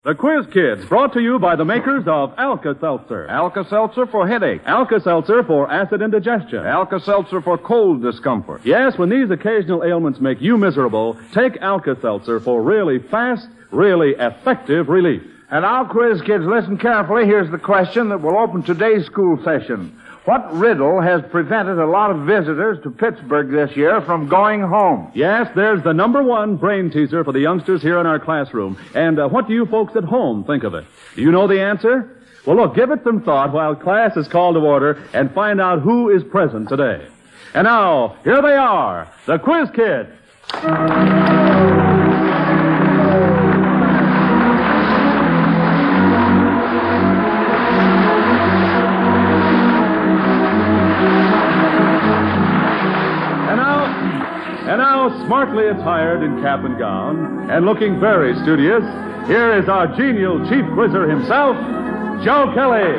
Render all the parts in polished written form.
The Quiz Kids, brought to you by the makers of Alka-Seltzer. Alka-Seltzer for headache. Alka-Seltzer for acid indigestion. Alka-Seltzer for cold discomfort. Yes, when these occasional ailments make you miserable, take Alka-Seltzer for really fast, really effective relief. And now, Quiz Kids, listen carefully. Here's the question that will open today's school session. What riddle has prevented a lot of visitors to Pittsburgh this year from going home? Yes, there's the number one brain teaser for the youngsters here in our classroom. And what do you folks at home think of it? Do you know the answer? Well, look, give it some thought while class is called to order and find out who is present today. And now, here they are, the Quiz Kids. And now, smartly attired in cap and gown, and looking very studious, here is our genial chief quizzer himself, Joe Kelly.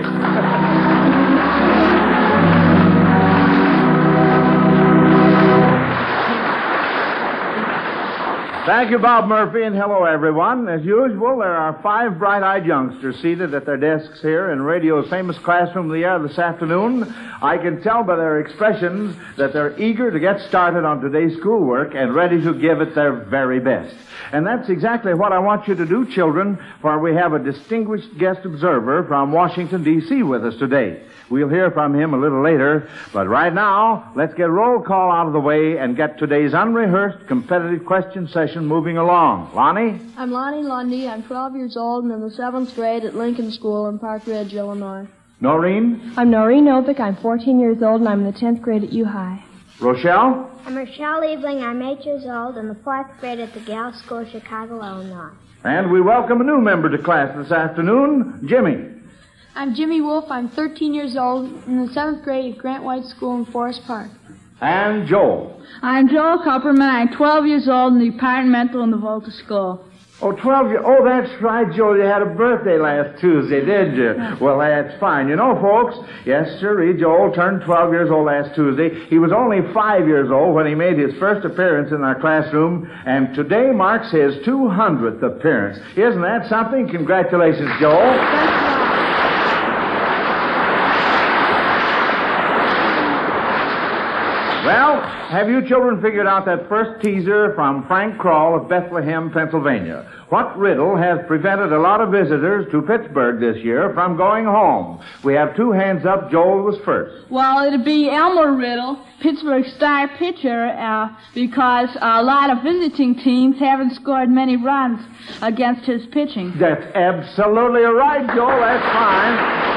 Thank you, Bob Murphy, and hello, everyone. As usual, there are 5 bright-eyed youngsters seated at their desks here in radio's famous classroom of the air this afternoon. I can tell by their expressions that they're eager to get started on today's schoolwork and ready to give it their very best. And that's exactly what I want you to do, children, for we have a distinguished guest observer from Washington, D.C. with us today. We'll hear from him a little later, but right now, let's get roll call out of the way and get today's unrehearsed competitive question session moving along. Lonnie? I'm Lonnie Lundy. I'm 12 years old and in the 7th grade at Lincoln School in Park Ridge, Illinois. Noreen? I'm Noreen Novick. I'm 14 years old and I'm in the 10th grade at U-High. Rochelle? I'm Rochelle Eveling. I'm 8 years old in the 4th grade at the Gale School, Chicago, Illinois. And we welcome a new member to class this afternoon, Jimmy. I'm Jimmy Wolf. I'm 13 years old in the 7th grade at Grant White School in Forest Park. And Joel. I'm Joel Kupperman. I'm 12 years old in the departmental in the Volta School. Oh, 12 years. Oh, that's right, Joel. You had a birthday last Tuesday, did you? Well, that's fine. You know, folks, yes, sir, Joel turned 12 years old last Tuesday. He was only 5 years old when he made his first appearance in our classroom, and today marks his 200th appearance. Isn't that something? Congratulations, Joel. Well, have you children figured out that first teaser from Frank Kroll of Bethlehem, Pennsylvania? What riddle has prevented a lot of visitors to Pittsburgh this year from going home? We have 2 hands up. Joel was first. Well, it'd be Elmer Riddle, Pittsburgh star pitcher, because a lot of visiting teams haven't scored many runs against his pitching. That's absolutely right, Joel. That's fine.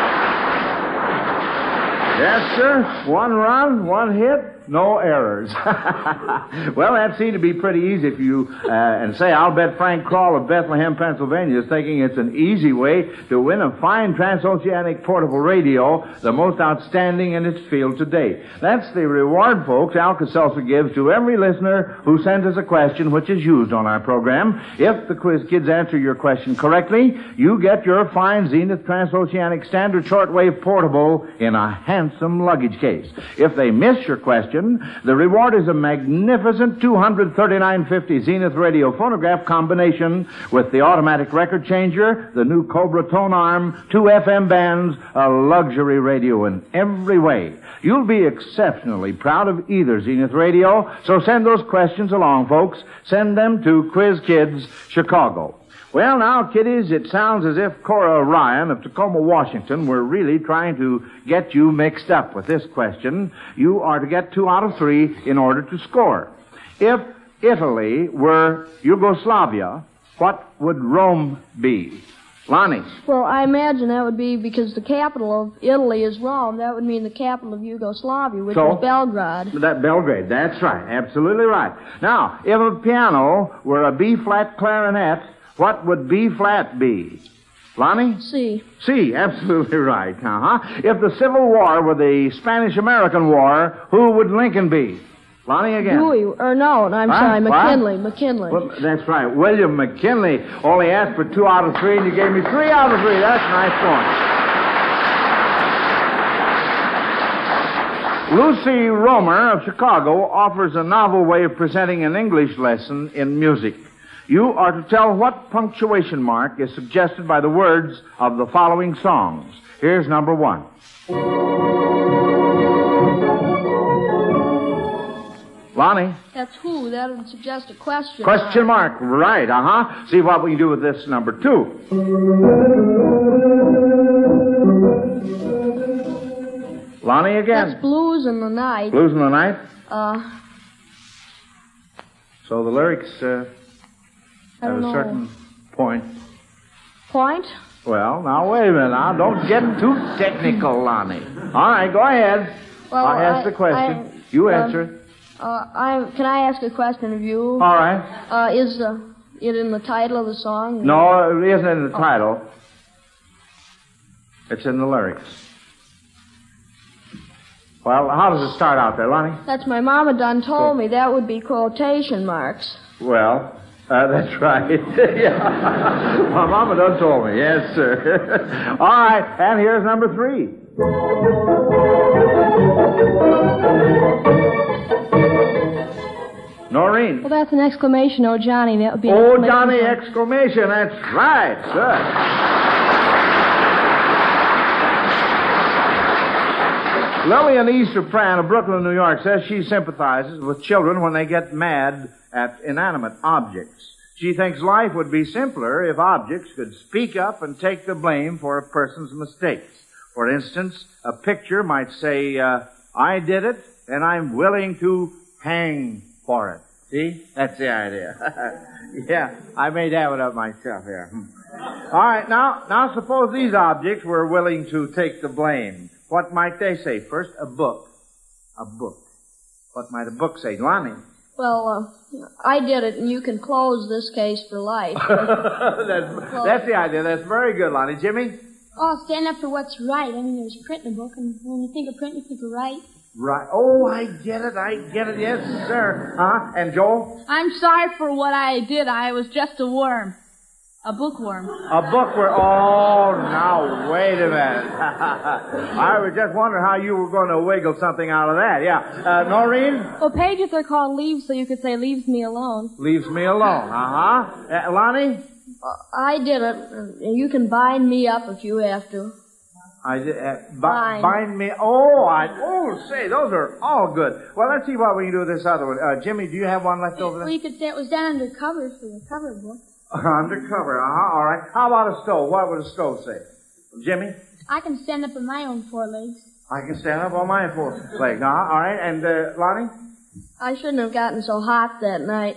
Yes, sir. 1 run, 1 hit, no errors. Well, that seemed to be pretty easy if you, and say, I'll bet Frank Kroll of Bethlehem, Pennsylvania is thinking it's an easy way to win a fine transoceanic portable radio, the most outstanding in its field to date. That's the reward, folks, Alka-Seltzer gives to every listener who sends us a question which is used on our program. If the Quiz Kids answer your question correctly, you get your fine Zenith Transoceanic Standard Shortwave Portable in a handsome luggage case. If they miss your question, the reward is a magnificent 239.50 Zenith radio phonograph combination with the automatic record changer, the new Cobra tone arm, 2 FM bands, a luxury radio in every way. You'll be exceptionally proud of either Zenith radio, so send those questions along, folks. Send them to Quiz Kids, Chicago. Well, now, kiddies, it sounds as if Cora Ryan of Tacoma, Washington, were really trying to get you mixed up with this question. You are to get 2 out of 3 in order to score. If Italy were Yugoslavia, what would Rome be? Lonnie. Well, I imagine that would be because the capital of Italy is Rome. That would mean the capital of Yugoslavia, which is Belgrade. That Belgrade, that's right. Absolutely right. Now, if a piano were a B-flat clarinet, what would B-flat be? Lonnie? C. C, absolutely right. If the Civil War were the Spanish-American War, who would Lincoln be? Lonnie again. Dewey, or no, I'm sorry, McKinley. McKinley. Well, that's right. William McKinley only asked for 2 out of 3, and you gave me 3 out of 3. That's a nice point. Lucy Romer of Chicago offers a novel way of presenting an English lesson in music. You are to tell what punctuation mark is suggested by the words of the following songs. Here's number 1. Lonnie? That's who. That would suggest a question. Question mark. Right, uh-huh. See what we can do with this number 2. Lonnie again. That's Blues in the Night. Blues in the Night? So the lyrics at a certain point. Point? Well, now wait a minute. Now don't get too technical, Lonnie. All right, go ahead. Well, I'll ask the question. You answer it. Can I ask a question of you? All right. Is it in the title of the song? No, it isn't in the title. It's in the lyrics. Well, how does it start out there, Lonnie? That's my mama done told me. That would be quotation marks. Well, that's right. Yeah. My mama done told me. Yes, sir. All right, and here's number 3. Noreen. Well, that's an exclamation. Oh, Johnny. That would be an Oh, exclamation. Johnny, exclamation. That's right, sir. Lillian Easter Pran of Brooklyn, New York, says she sympathizes with children when they get mad at inanimate objects. She thinks life would be simpler if objects could speak up and take the blame for a person's mistakes. For instance, a picture might say, I did it, and I'm willing to hang for it. See? That's the idea. Yeah, I made that one up myself here. All right, now suppose these objects were willing to take the blame. What might they say? First, a book. A book. What might a book say? Lonnie? Well, I did it, and you can close this case for life. That's the idea. That's very good, Lonnie. Jimmy? Oh, stand up for what's right. I mean, there's print in a book, and when you think of print, you think of right. Right. Oh, I get it. Yes, sir. Huh? And Joel? I'm sorry for what I did. I was just a worm. A bookworm. A bookworm. Oh, now, wait a minute. I was just wondering how you were going to wiggle something out of that. Yeah. Noreen? Well, pages are called leaves, so you could say leaves me alone. Leaves me alone. Uh-huh. Lonnie? I did it, and you can bind me up if you have to. I did, bind me. Oh, say, those are all good. Well, let's see what we can do with this other one. Jimmy, do you have one left over there? Well, you could say it was down under covers for the cover book. Undercover, all right. How about a stove? What would a stove say? Jimmy? I can stand up on my own 4 legs. I can stand up on my 4 legs. All right. And, Lonnie? I shouldn't have gotten so hot that night.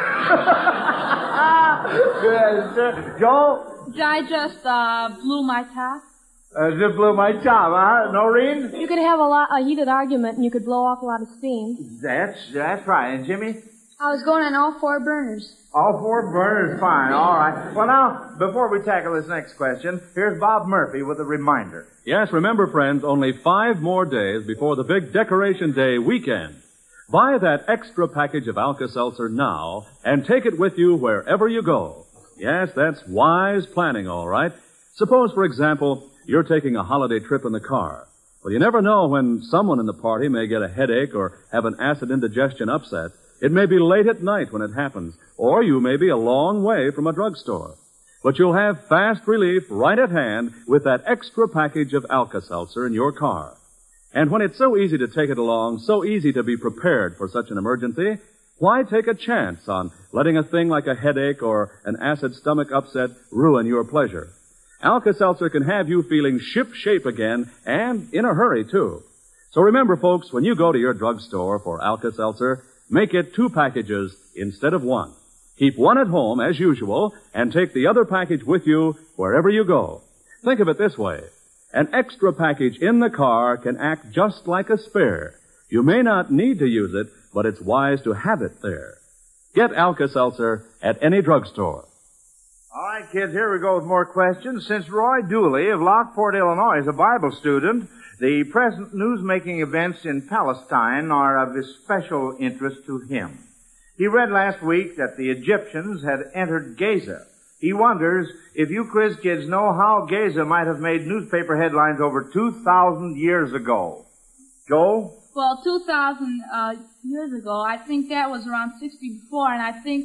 Good, sir. Joel? I just blew my top. Just blew my top, huh? Noreen? You could have a heated argument, and you could blow off a lot of steam. That's right. And Jimmy? I was going on all 4 burners. All 4 burners, fine. All right. Well, now, before we tackle this next question, here's Bob Murphy with a reminder. Yes, remember, friends, only 5 more days before the big Decoration Day weekend. Buy that extra package of Alka-Seltzer now and take it with you wherever you go. Yes, that's wise planning, all right. Suppose, for example, you're taking a holiday trip in the car. Well, you never know when someone in the party may get a headache or have an acid indigestion upset. It may be late at night when it happens, or you may be a long way from a drugstore. But you'll have fast relief right at hand with that extra package of Alka-Seltzer in your car. And when it's so easy to take it along, so easy to be prepared for such an emergency, why take a chance on letting a thing like a headache or an acid stomach upset ruin your pleasure? Alka-Seltzer can have you feeling ship-shape again, and in a hurry, too. So remember, folks, when you go to your drugstore for Alka-Seltzer, make it 2 packages instead of 1. Keep 1 at home, as usual, and take the other package with you wherever you go. Think of it this way. An extra package in the car can act just like a spare. You may not need to use it, but it's wise to have it there. Get Alka-Seltzer at any drugstore. All right, kids, here we go with more questions. Since Roy Dooley of Lockport, Illinois, is a Bible student, the present news-making events in Palestine are of especial interest to him. He read last week that the Egyptians had entered Gaza. He wonders if you quiz kids know how Gaza might have made newspaper headlines over 2,000 years ago. Joel? Well, 2,000 years ago, I think that was around 60 before, and I think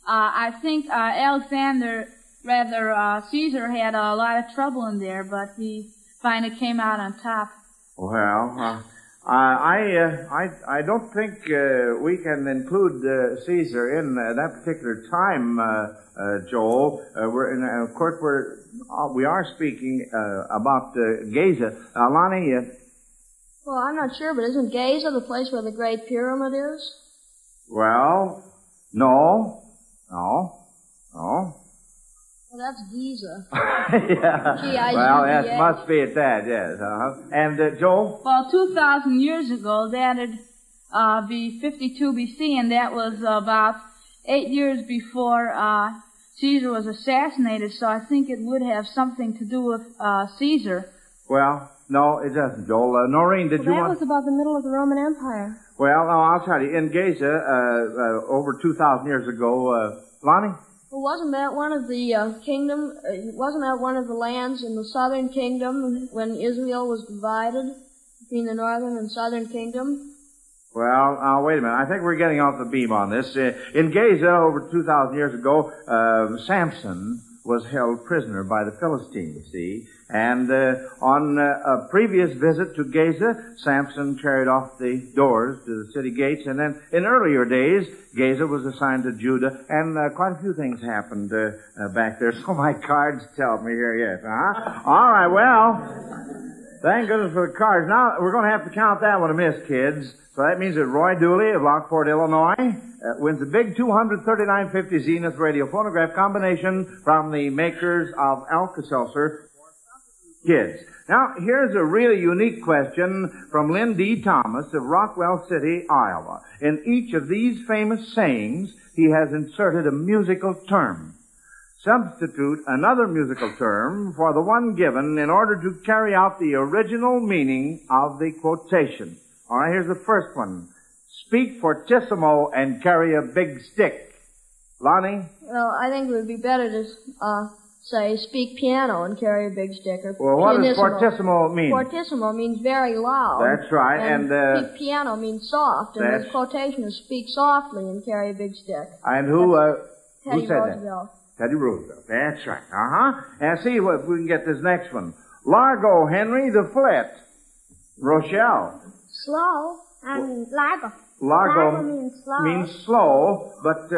I think Caesar had a lot of trouble in there, but he finally came out on top. Well, I don't think we can include Caesar in that particular time, Joel. Of course, we are speaking about Giza. Lonnie. Well, I'm not sure, but isn't Giza the place where the Great Pyramid is? Well, no. Well, that's Giza. Yeah. Well, that must be at that, yes. And, Joel? Well, 2,000 years ago, that'd be 52 BC, and that was about 8 years before Caesar was assassinated, so I think it would have something to do with Caesar. Well, no, it doesn't, Joel. Noreen, did you want... That was about the middle of the Roman Empire. Well, no, I'll tell you. In Giza, over 2,000 years ago, Lonnie? Well, wasn't that one of the wasn't that one of the lands in the southern kingdom when Israel was divided between the northern and southern kingdom? Well, wait a minute. I think we're getting off the beam on this. In Giza, over 2,000 years ago, Samson was held prisoner by the Philistines, you see. And on a previous visit to Giza, Samson carried off the doors to the city gates. And then in earlier days, Giza was assigned to Judah. And quite a few things happened back there. So my cards tell me here, yes. All right, well, thank goodness for the cards. Now, we're going to have to count that one amiss, kids. So that means that Roy Dooley of Lockport, Illinois, wins the big 239.50 Zenith radio phonograph combination from the makers of Alka-Seltzer kids. Now, here's a really unique question from Lynn D. Thomas of Rockwell City, Iowa. In each of these famous sayings, he has inserted a musical term. Substitute another musical term for the one given in order to carry out the original meaning of the quotation. All right, here's the first one. Speak fortissimo and carry a big stick. Lonnie? Well, I think it would be better to say speak piano and carry a big stick. Or well, what does fortissimo mean? Fortissimo means very loud. That's right. And piano means soft. And the quotation is speak softly and carry a big stick. And who said Roosevelt. That? Teddy Roosevelt. That's right. And see if we can get this next one. Largo Henry the Flit. Rochelle. Slow. Largo. Largo means slow. But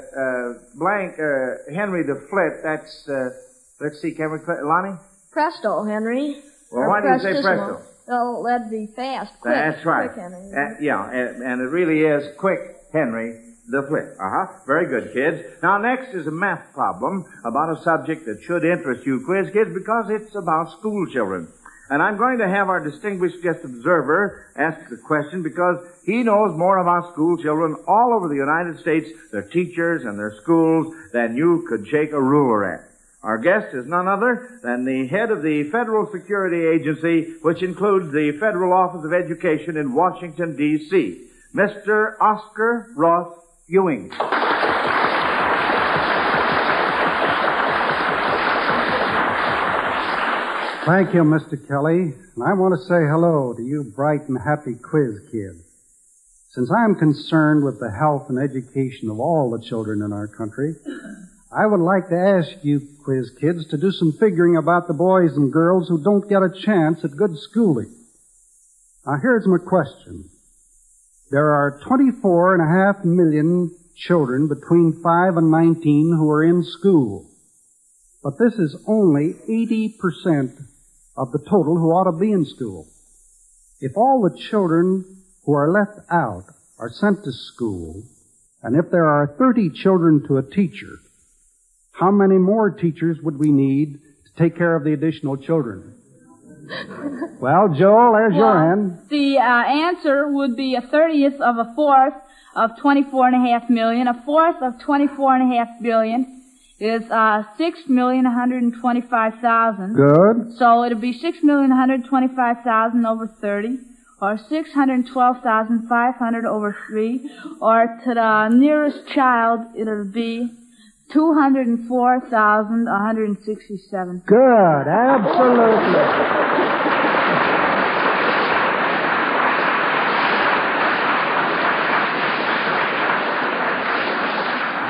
Henry the Flit, that's, let's see, can we, Lonnie? Presto, Henry. Well, why do you say presto? Well, that'd be fast, quick. That's right. Quick, Henry. And it really is quick, Henry the Flit. Very good, kids. Now, next is a math problem about a subject that should interest you, quiz kids, because it's about school children. And I'm going to have our distinguished guest observer ask the question because he knows more about school children all over the United States, their teachers and their schools, than you could shake a ruler at. Our guest is none other than the head of the Federal Security Agency, which includes the Federal Office of Education in Washington, D.C., Mr. Oscar Ross Ewing. Thank you, Mr. Kelly. And I want to say hello to you bright and happy quiz kids. Since I'm concerned with the health and education of all the children in our country, I would like to ask you quiz kids to do some figuring about the boys and girls who don't get a chance at good schooling. Now, here's my question. There are 24.5 million children between 5 and 19 who are in school. But this is only 80% of the total who ought to be in school. If all the children who are left out are sent to school, and if there are 30 children to a teacher, how many more teachers would we need to take care of the additional children? Well, Joel, there's your hand. The answer would be a 30th of a fourth of 24.5 million. A fourth of 24.5 billion is 6,125,000. Good. So it'll be 6,125,000 over 30, or 612,500 over 3, or to the nearest child, it'll be 204,167. Good, absolutely.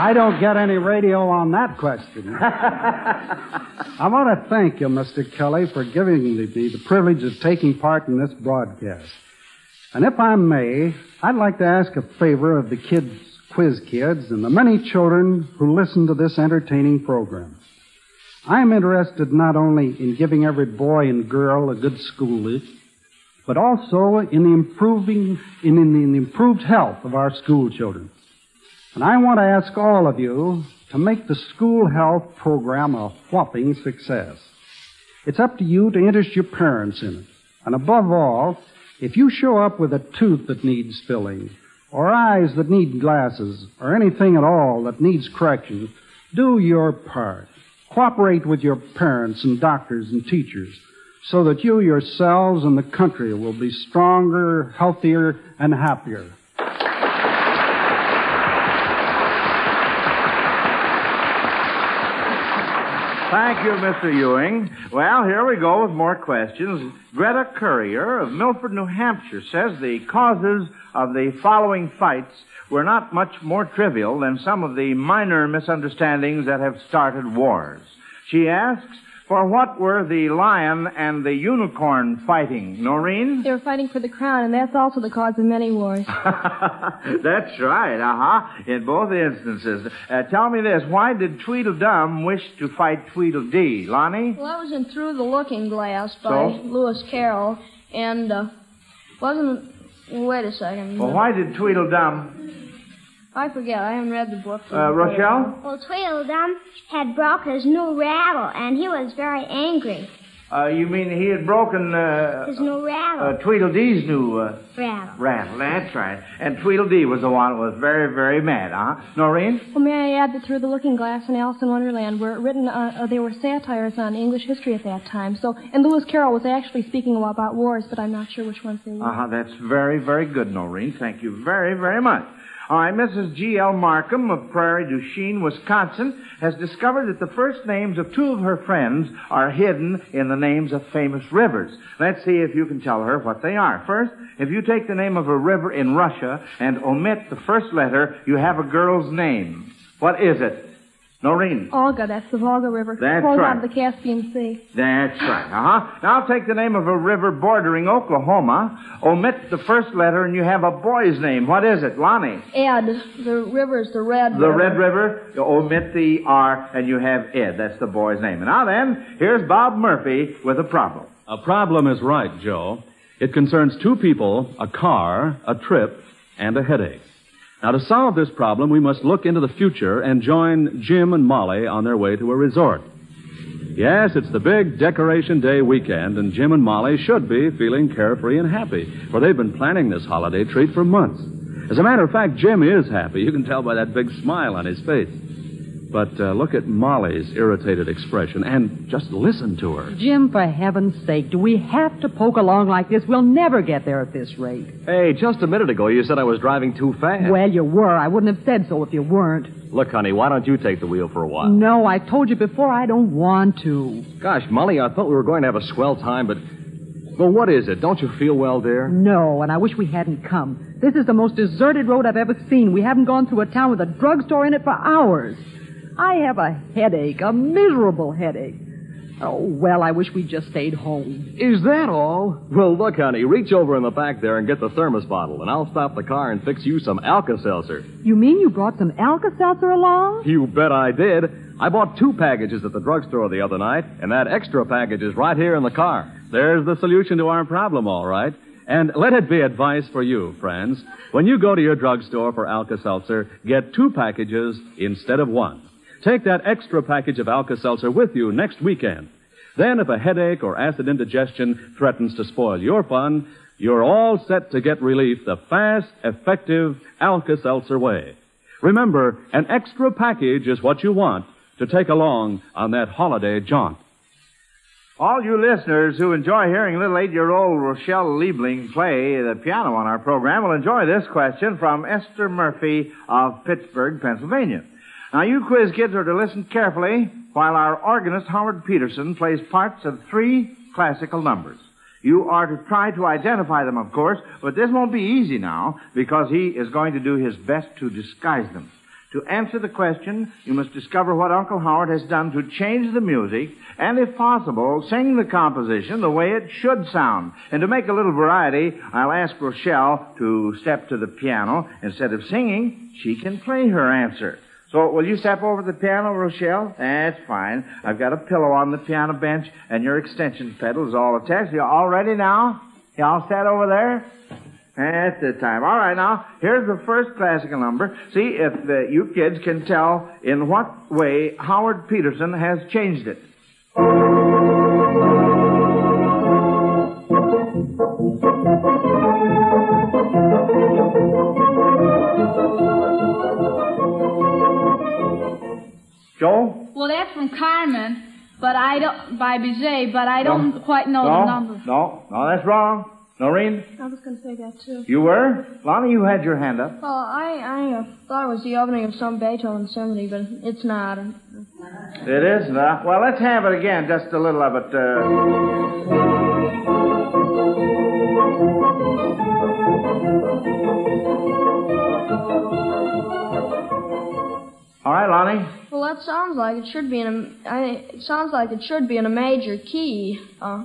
I don't get any radio on that question. I want to thank you, Mr. Kelly, for giving me the privilege of taking part in this broadcast. And if I may, I'd like to ask a favor of the quiz kids, and the many children who listen to this entertaining program. I'm interested not only in giving every boy and girl a good schooling, but also in the improved health of our school children. And I want to ask all of you to make the school health program a whopping success. It's up to you to interest your parents in it. And above all, if you show up with a tooth that needs filling, or eyes that need glasses, or anything at all that needs correction, do your part. Cooperate with your parents and doctors and teachers so that you yourselves and the country will be stronger, healthier, and happier. Thank you, Mr. Ewing. Well, here we go with more questions. Greta Currier of Milford, New Hampshire says the causes of the following fights were not much more trivial than some of the minor misunderstandings that have started wars. She asks, for what were the lion and the unicorn fighting? Noreen? They were fighting for the crown, and that's also the cause of many wars. That's right, in both instances. Tell me this, why did Tweedledum wish to fight Tweedledee? Lonnie? Well, that was in Through the Looking Glass by Lewis Carroll, and wasn't... Wait a second. Well, why did Tweedledum... I forget. I haven't read the book. Rochelle? Well, Tweedledum had broke his new rattle, and he was very angry. You mean he had broken... his new rattle. Tweedledee's new... rattle. That's right. And Tweedledee was the one who was very, very mad, Noreen? Well, may I add that Through the Looking Glass and Alice in Wonderland were written, they were satires on English history at that time. So, and Lewis Carroll was actually speaking about wars, but I'm not sure which ones they were. That's very, very good, Noreen. Thank you very, very much. All right, Mrs. G.L. Markham of Prairie du Chien, Wisconsin, has discovered that the first names of two of her friends are hidden in the names of famous rivers. Let's see if you can tell her what they are. First, if you take the name of a river in Russia and omit the first letter, you have a girl's name. What is it? Noreen? Olga, that's the Volga River. That's flows right. out of the Caspian Sea. That's right, Now take the name of a river bordering Oklahoma, omit the first letter, and you have a boy's name. What is it, Lonnie? Ed. The river's the Red River. The Red River, you omit the R, and you have Ed. That's the boy's name. And now then, here's Bob Murphy with a problem. A problem is right, Joe. It concerns two people, a car, a trip, and a headache. Now, to solve this problem, we must look into the future and join Jim and Molly on their way to a resort. Yes, it's the big Decoration Day weekend, and Jim and Molly should be feeling carefree and happy, for they've been planning this holiday treat for months. As a matter of fact, Jim is happy. You can tell by that big smile on his face. But look at Molly's irritated expression, and just listen to her. Jim, for heaven's sake, do we have to poke along like this? We'll never get there at this rate. Hey, just a minute ago you said I was driving too fast. Well, you were. I wouldn't have said so if you weren't. Look, honey, why don't you take the wheel for a while? No, I told you before I don't want to. Gosh, Molly, I thought we were going to have a swell time, but... Well, what is it? Don't you feel well, dear? No, and I wish we hadn't come. This is the most deserted road I've ever seen. We haven't gone through a town with a drugstore in it for hours. I have a headache, a miserable headache. Oh, well, I wish we'd just stayed home. Is that all? Well, look, honey, reach over in the back there and get the thermos bottle, and I'll stop the car and fix you some Alka-Seltzer. You mean you brought some Alka-Seltzer along? You bet I did. I bought 2 packages at the drugstore the other night, and that extra package is right here in the car. There's the solution to our problem, all right. And let it be advice for you, friends. When you go to your drugstore for Alka-Seltzer, get 2 packages instead of 1. Take that extra package of Alka-Seltzer with you next weekend. Then if a headache or acid indigestion threatens to spoil your fun, you're all set to get relief the fast, effective Alka-Seltzer way. Remember, an extra package is what you want to take along on that holiday jaunt. All you listeners who enjoy hearing little 8-year-old Rochelle Liebling play the piano on our program will enjoy this question from Esther Murphy of Pittsburgh, Pennsylvania. Now, you quiz kids are to listen carefully while our organist, Howard Peterson, plays parts of 3 classical numbers. You are to try to identify them, of course, but this won't be easy now because he is going to do his best to disguise them. To answer the question, you must discover what Uncle Howard has done to change the music, and if possible, sing the composition the way it should sound. And to make a little variety, I'll ask Rochelle to step to the piano. Instead of singing, she can play her answer. So, will you step over to the piano, Rochelle? That's fine. I've got a pillow on the piano bench, and your extension pedal is all attached. You all ready now? You all set over there? That's the time. All right, now, here's the first classical number. See if you kids can tell in what way Howard Peterson has changed it. Joel? Well, that's from Carmen, but I don't, by Bizet, but I don't quite know the number. No, that's wrong. Noreen? I was going to say that, too. You were? Lonnie, you had your hand up. Well, I thought it was the opening of some Beethoven symphony, but it's not. It is not? Well, let's have it again, just a little of it. All right, Lonnie. Well, that sounds like it should be it sounds like it should be in a major key.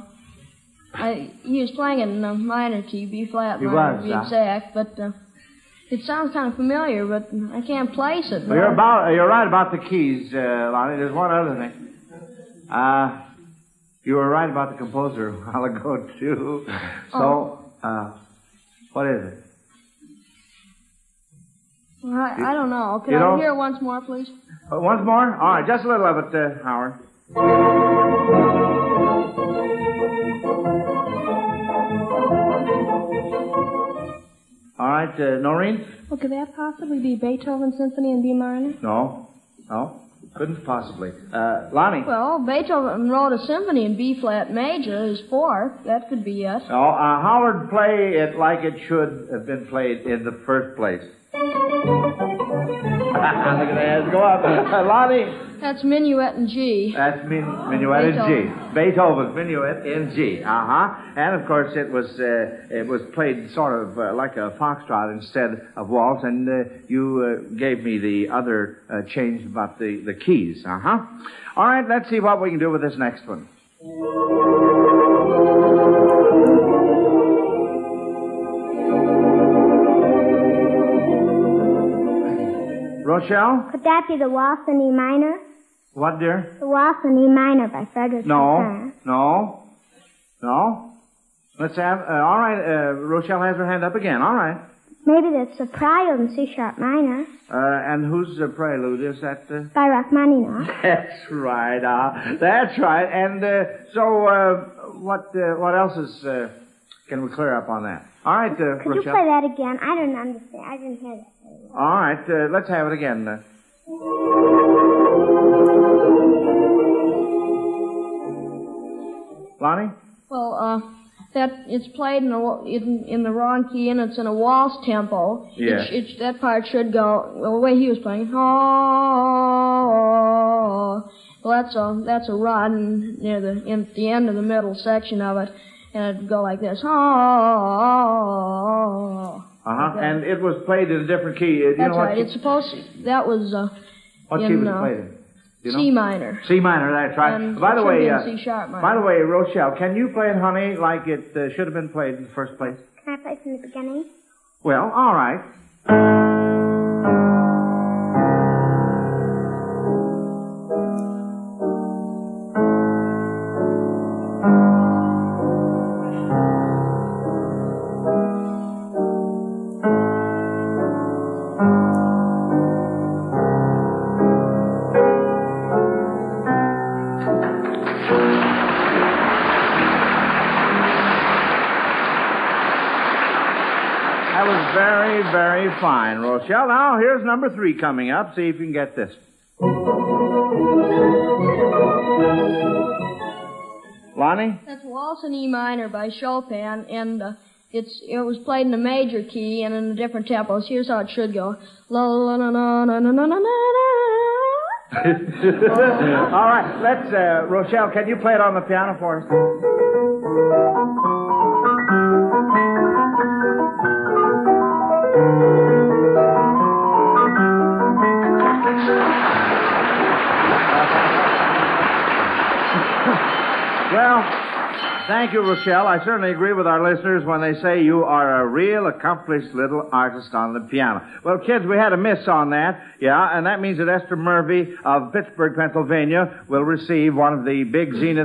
He was playing it in a minor key, B flat minor, to be exact, but it sounds kind of familiar, but I can't place it. Well, you're right about the keys, Lonnie. There's one other thing. You were right about the composer a while ago, too. So, what is it? Well, I don't know. Can I hear it once more, please? Once more? All right, just a little of it, Howard. All right, Noreen? Well, could that possibly be Beethoven Symphony in B minor? No, couldn't possibly. Lonnie? Well, Beethoven wrote a symphony in B flat major, his fourth. That could be it. No, Howard play it like it should have been played in the first place. Look at that, go up. Lonnie? That's Minuet in G. That's Minuet in G. Beethoven's Minuet in G. And of course it was played sort of like a foxtrot instead of waltz, and you gave me the other change about the keys. All right, let's see what we can do with this next one. Rochelle? Could that be the Waltz in E minor? What, dear? The Waltz in E minor by Frederick Chopin. No. Let's have, all right, Rochelle has her hand up again. All right. Maybe that's a prelude in C sharp minor. And whose prelude is that? By Rachmaninoff. That's right. That's right. And so, what else is? Can we clear up on that? All right, Rochelle. Could you play that again? I didn't understand. I didn't hear that. All right, let's have it again. Lonnie? Well, that it's played in the wrong key, and it's in a waltz tempo. Yeah. That part should go the way he was playing. Well, that's a run near the end of the middle section of it, and it'd go like this. And it was played in a different key. That's right. It's supposed to, that was what key was it played in? C minor. C minor, that's right. And by the way, C sharp minor. By the way, Rochelle, can you play it, honey, like it should have been played in the first place? Can I play from the beginning? Well, all right. Very fine, Rochelle. Now, here's number 3 coming up. See if you can get this. Lonnie? That's Waltz in E minor by Chopin, and it was played in a major key and in a different tempos. Here's how it should go. La la la la la la la la la. All right, let's, Rochelle, can you play it on the piano for us? Well, thank you, Rochelle. I certainly agree with our listeners when they say you are a real accomplished little artist on the piano. Well, kids, we had a miss on that. Yeah, and that means that Esther Murphy of Pittsburgh, Pennsylvania will receive one of the big Zenith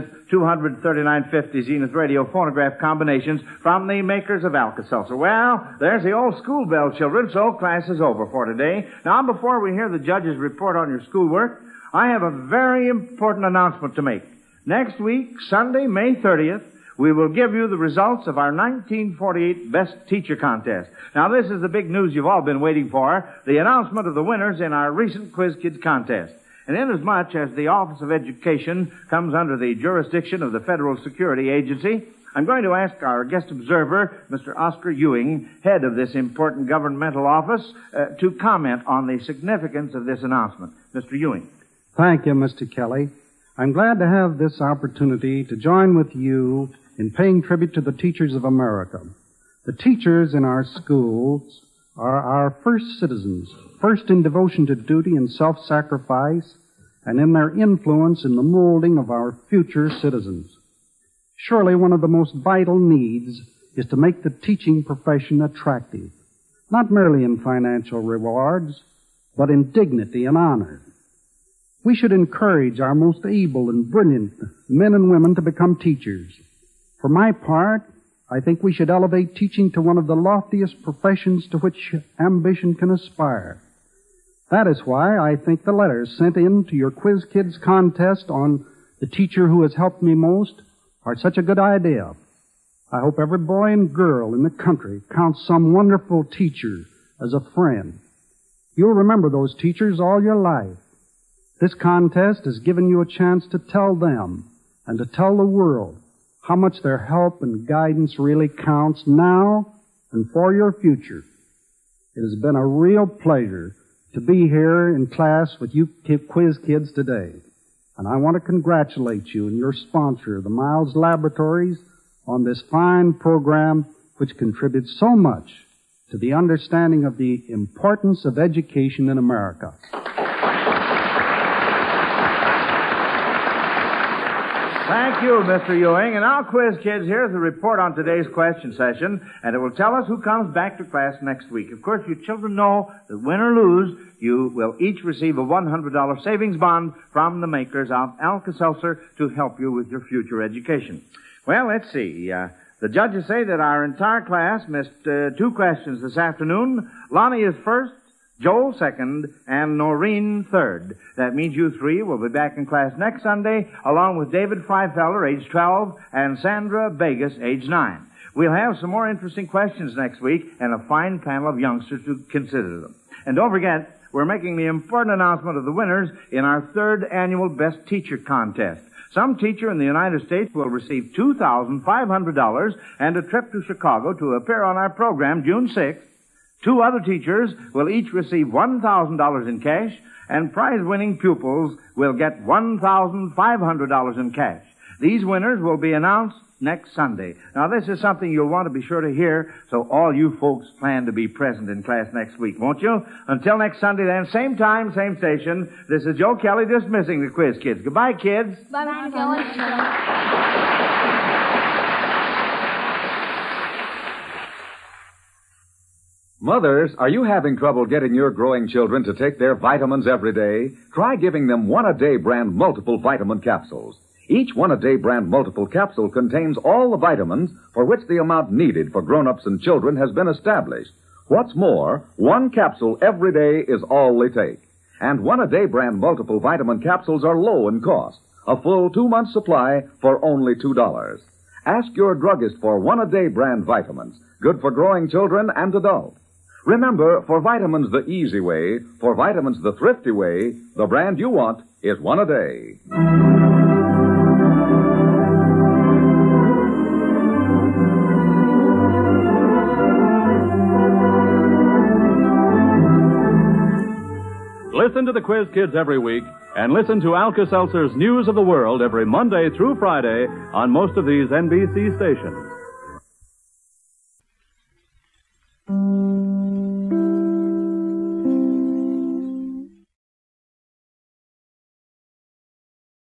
23950 Zenith radio phonograph combinations from the makers of Alka-Seltzer. Well, there's the old school bell, children, so class is over for today. Now, before we hear the judge's report on your schoolwork, I have a very important announcement to make. Next week, Sunday, May 30th, we will give you the results of our 1948 Best Teacher Contest. Now, this is the big news you've all been waiting for, the announcement of the winners in our recent Quiz Kids contest. And inasmuch as the Office of Education comes under the jurisdiction of the Federal Security Agency, I'm going to ask our guest observer, Mr. Oscar Ewing, head of this important governmental office, to comment on the significance of this announcement. Mr. Ewing. Thank you, Mr. Kelly. I'm glad to have this opportunity to join with you in paying tribute to the teachers of America. The teachers in our schools are our first citizens, first in devotion to duty and self-sacrifice, and in their influence in the molding of our future citizens. Surely one of the most vital needs is to make the teaching profession attractive, not merely in financial rewards, but in dignity and honor. We should encourage our most able and brilliant men and women to become teachers. For my part, I think we should elevate teaching to one of the loftiest professions to which ambition can aspire. That is why I think the letters sent in to your Quiz Kids contest on the teacher who has helped me most are such a good idea. I hope every boy and girl in the country counts some wonderful teacher as a friend. You'll remember those teachers all your life. This contest has given you a chance to tell them and to tell the world how much their help and guidance really counts now and for your future. It has been a real pleasure to be here in class with you Quiz Kids today. And I want to congratulate you and your sponsor, the Miles Laboratories, on this fine program which contributes so much to the understanding of the importance of education in America. Thank you, Mr. Ewing. And now, Quiz Kids, here's the report on today's question session, and it will tell us who comes back to class next week. Of course, you children know that win or lose, you will each receive a $100 savings bond from the makers of Alka-Seltzer to help you with your future education. Well, let's see. The judges say that our entire class missed 2 questions this afternoon. Lonnie is first, Joel second, and Noreen third. That means you 3 will be back in class next Sunday, along with David Freifeller, age 12, and Sandra Vegas, age 9. We'll have some more interesting questions next week and a fine panel of youngsters to consider them. And don't forget, we're making the important announcement of the winners in our 3rd annual Best Teacher Contest. Some teacher in the United States will receive $2,500 and a trip to Chicago to appear on our program June 6th. 2 other teachers will each receive $1,000 in cash, and prize-winning pupils will get $1,500 in cash. These winners will be announced next Sunday. Now, this is something you'll want to be sure to hear, so all you folks plan to be present in class next week, won't you? Until next Sunday, then, same time, same station, this is Joe Kelly dismissing the Quiz Kids. Goodbye, kids. Bye, Mr. Kelly. Mothers, are you having trouble getting your growing children to take their vitamins every day? Try giving them One-A-Day brand multiple vitamin capsules. Each One-A-Day brand multiple capsule contains all the vitamins for which the amount needed for grown-ups and children has been established. What's more, 1 capsule every day is all they take. And One-A-Day brand multiple vitamin capsules are low in cost. A full 2-month supply for only $2. Ask your druggist for One-A-Day brand vitamins, good for growing children and adults. Remember, for vitamins the easy way, for vitamins the thrifty way, the brand you want is One-A-Day. Listen to the Quiz Kids every week, and listen to Alka-Seltzer's News of the World every Monday through Friday on most of these NBC stations.